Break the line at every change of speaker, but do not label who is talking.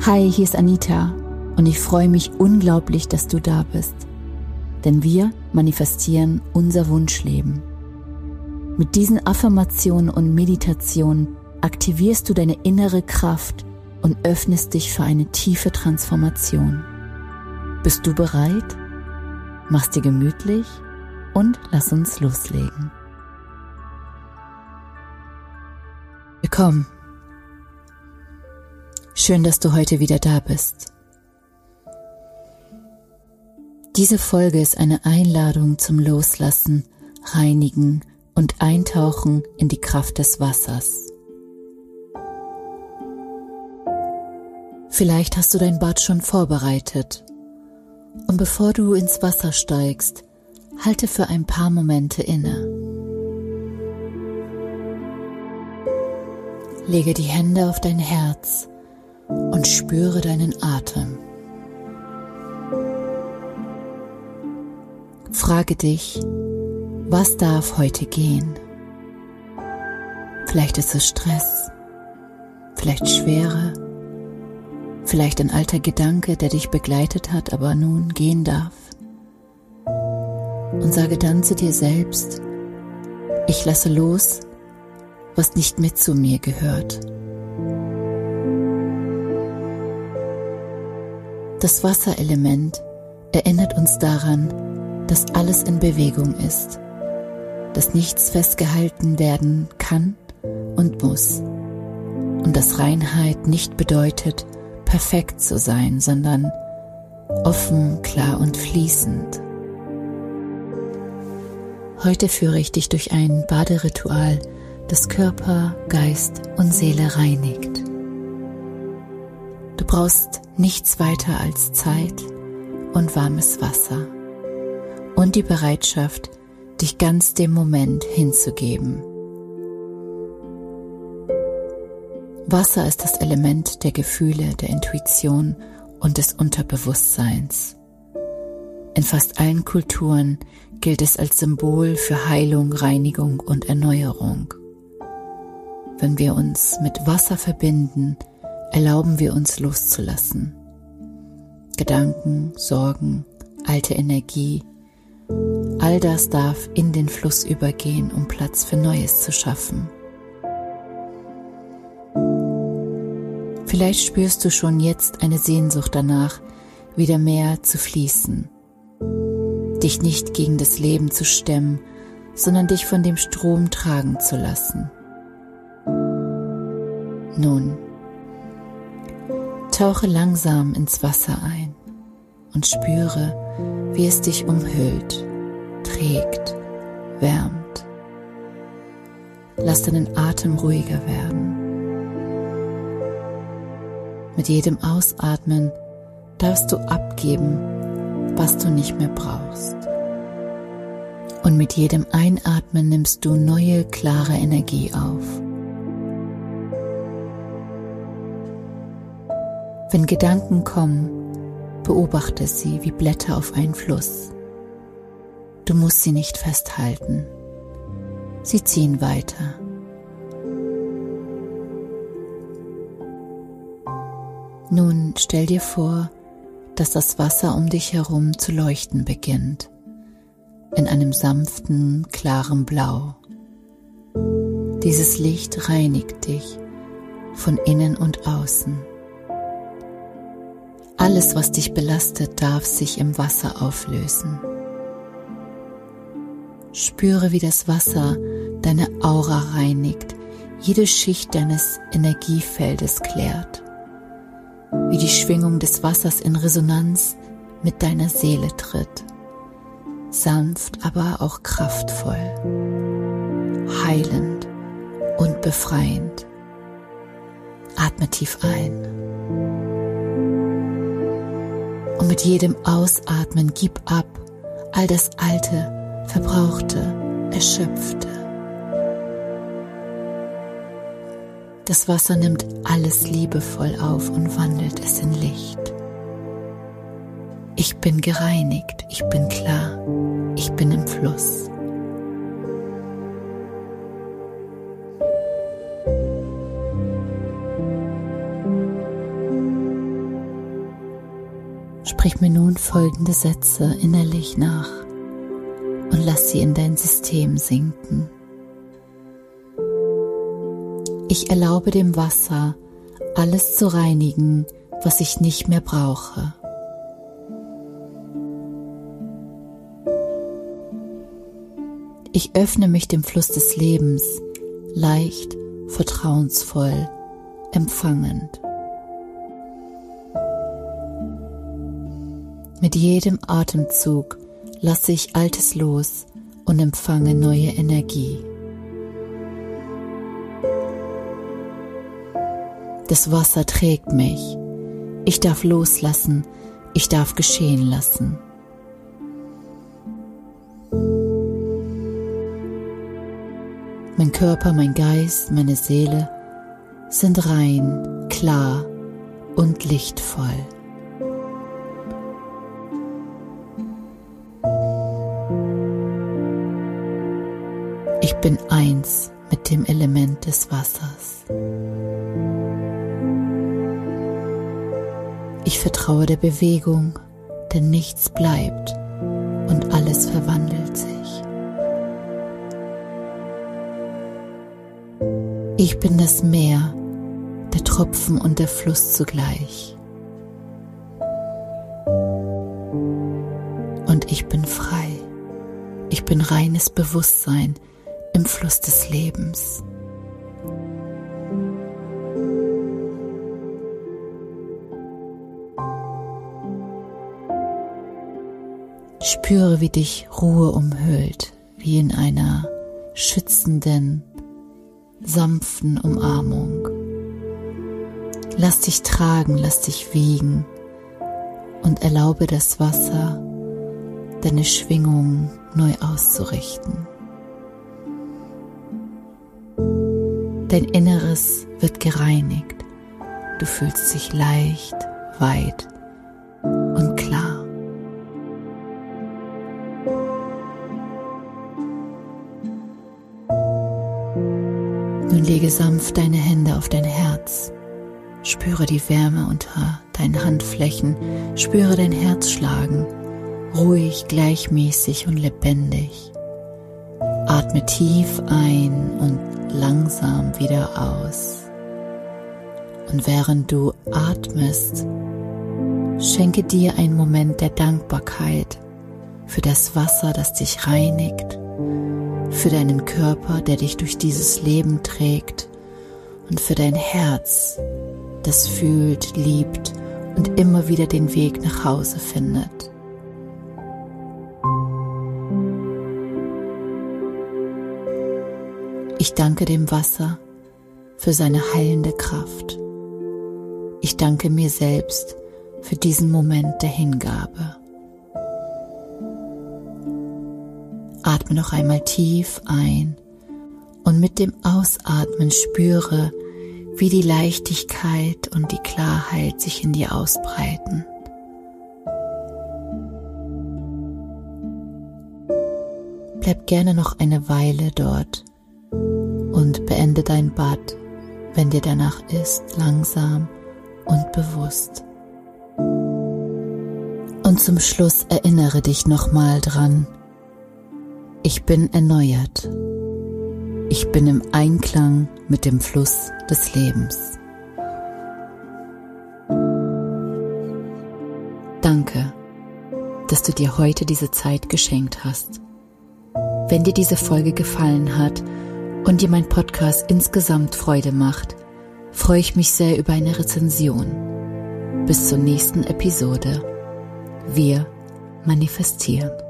Hi, hier ist Anita und ich freue mich unglaublich, dass du da bist. Denn wir manifestieren unser Wunschleben. Mit diesen Affirmationen und Meditationen aktivierst du deine innere Kraft und öffnest dich für eine tiefe Transformation. Bist du bereit? Mach's dir gemütlich und lass uns loslegen. Willkommen. Schön, dass du heute wieder da bist. Diese Folge ist eine Einladung zum Loslassen, Reinigen und Eintauchen in die Kraft des Wassers. Vielleicht hast du dein Bad schon vorbereitet und bevor du ins Wasser steigst, halte für ein paar Momente inne. Lege die Hände auf dein Herz und spüre deinen Atem. Frage dich, was darf heute gehen? Vielleicht ist es Stress, vielleicht Schwere, vielleicht ein alter Gedanke, der dich begleitet hat, aber nun gehen darf. Und sage dann zu dir selbst, ich lasse los, was nicht mehr zu mir gehört. Das Wasserelement erinnert uns daran, dass alles in Bewegung ist, dass nichts festgehalten werden kann und muss und dass Reinheit nicht bedeutet, perfekt zu sein, sondern offen, klar und fließend. Heute führe ich dich durch ein Baderitual, das Körper, Geist und Seele reinigt. Du brauchst nichts weiter als Zeit und warmes Wasser und die Bereitschaft, dich ganz dem Moment hinzugeben. Wasser ist das Element der Gefühle, der Intuition und des Unterbewusstseins. In fast allen Kulturen gilt es als Symbol für Heilung, Reinigung und Erneuerung. Wenn wir uns mit Wasser verbinden, erlauben wir uns loszulassen. Gedanken, Sorgen, alte Energie, all das darf in den Fluss übergehen, um Platz für Neues zu schaffen. Vielleicht spürst du schon jetzt eine Sehnsucht danach, wieder mehr zu fließen, dich nicht gegen das Leben zu stemmen, sondern dich von dem Strom tragen zu lassen. Nun, tauche langsam ins Wasser ein und spüre, wie es dich umhüllt, trägt, wärmt. Lass deinen Atem ruhiger werden. Mit jedem Ausatmen darfst du abgeben, was du nicht mehr brauchst. Und mit jedem Einatmen nimmst du neue, klare Energie auf. Wenn Gedanken kommen, beobachte sie wie Blätter auf einen Fluss. Du musst sie nicht festhalten. Sie ziehen weiter. Nun stell dir vor, dass das Wasser um dich herum zu leuchten beginnt, in einem sanften, klaren Blau. Dieses Licht reinigt dich von innen und außen. Alles, was dich belastet, darf sich im Wasser auflösen. Spüre, wie das Wasser deine Aura reinigt, jede Schicht deines Energiefeldes klärt, wie die Schwingung des Wassers in Resonanz mit deiner Seele tritt, sanft, aber auch kraftvoll, heilend und befreiend. Atme tief ein. Und mit jedem Ausatmen gib ab all das Alte, Verbrauchte, Erschöpfte. Das Wasser nimmt alles liebevoll auf und wandelt es in Licht. Ich bin gereinigt, ich bin klar, ich bin im Fluss. Sprich mir nun folgende Sätze innerlich nach und lass sie in dein System sinken. Ich erlaube dem Wasser, alles zu reinigen, was ich nicht mehr brauche. Ich öffne mich dem Fluss des Lebens, leicht, vertrauensvoll, empfangend. Mit jedem Atemzug lasse ich Altes los und empfange neue Energie. Das Wasser trägt mich. Ich darf loslassen, ich darf geschehen lassen. Mein Körper, mein Geist, meine Seele sind rein, klar und lichtvoll. Ich bin eins mit dem Element des Wassers. Ich vertraue der Bewegung, denn nichts bleibt und alles verwandelt sich. Ich bin das Meer, der Tropfen und der Fluss zugleich. Und ich bin frei. Ich bin reines Bewusstsein im Fluss des Lebens. Spüre, wie dich Ruhe umhüllt, wie in einer schützenden, sanften Umarmung. Lass dich tragen, lass dich wiegen und erlaube das Wasser, deine Schwingung neu auszurichten. Dein Inneres wird gereinigt. Du fühlst dich leicht, weit und klar. Nun lege sanft deine Hände auf dein Herz. Spüre die Wärme unter deinen Handflächen. Spüre dein Herz schlagen. Ruhig, gleichmäßig und lebendig. Atme tief ein und langsam wieder aus. Und während du atmest, schenke dir einen Moment der Dankbarkeit für das Wasser, das dich reinigt, für deinen Körper, der dich durch dieses Leben trägt, und für dein Herz, das fühlt, liebt und immer wieder den Weg nach Hause findet. Ich danke dem Wasser für seine heilende Kraft. Ich danke mir selbst für diesen Moment der Hingabe. Atme noch einmal tief ein und mit dem Ausatmen spüre, wie die Leichtigkeit und die Klarheit sich in dir ausbreiten. Bleib gerne noch eine Weile dort und beende dein Bad, wenn dir danach ist, langsam und bewusst. Und zum Schluss erinnere dich nochmal dran: Ich bin erneuert. Ich bin im Einklang mit dem Fluss des Lebens. Danke, dass du dir heute diese Zeit geschenkt hast. Wenn dir diese Folge gefallen hat und dir mein Podcast insgesamt Freude macht, freue ich mich sehr über eine Rezension. Bis zur nächsten Episode. Wir manifestieren.